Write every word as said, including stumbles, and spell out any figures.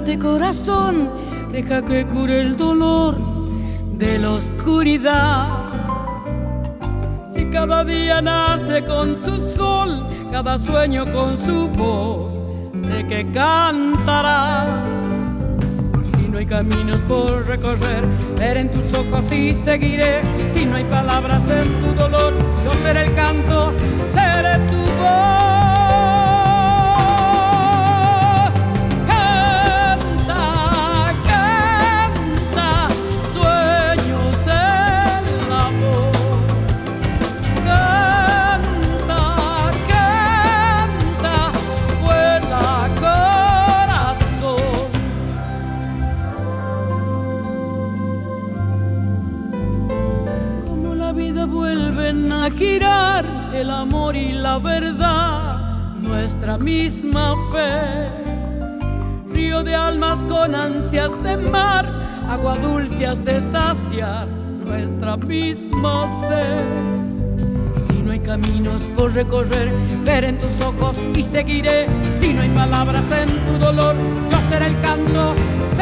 Levántate, corazón, deja que cure el dolor de la oscuridad. Si cada día nace con su sol, cada sueño con su voz, sé que cantará. Si no hay caminos por recorrer, veré en tus ojos y seguiré. Si no hay palabras en tu dolor, yo seré el canto, seré tu voz. Vuelven a girar el amor y la verdad, nuestra misma fe. Río de almas con ansias de mar, agua dulce has de saciar nuestra misma sed. Si no hay caminos por recorrer, veré en tus ojos y seguiré. Si no hay palabras en tu dolor, yo seré el canto,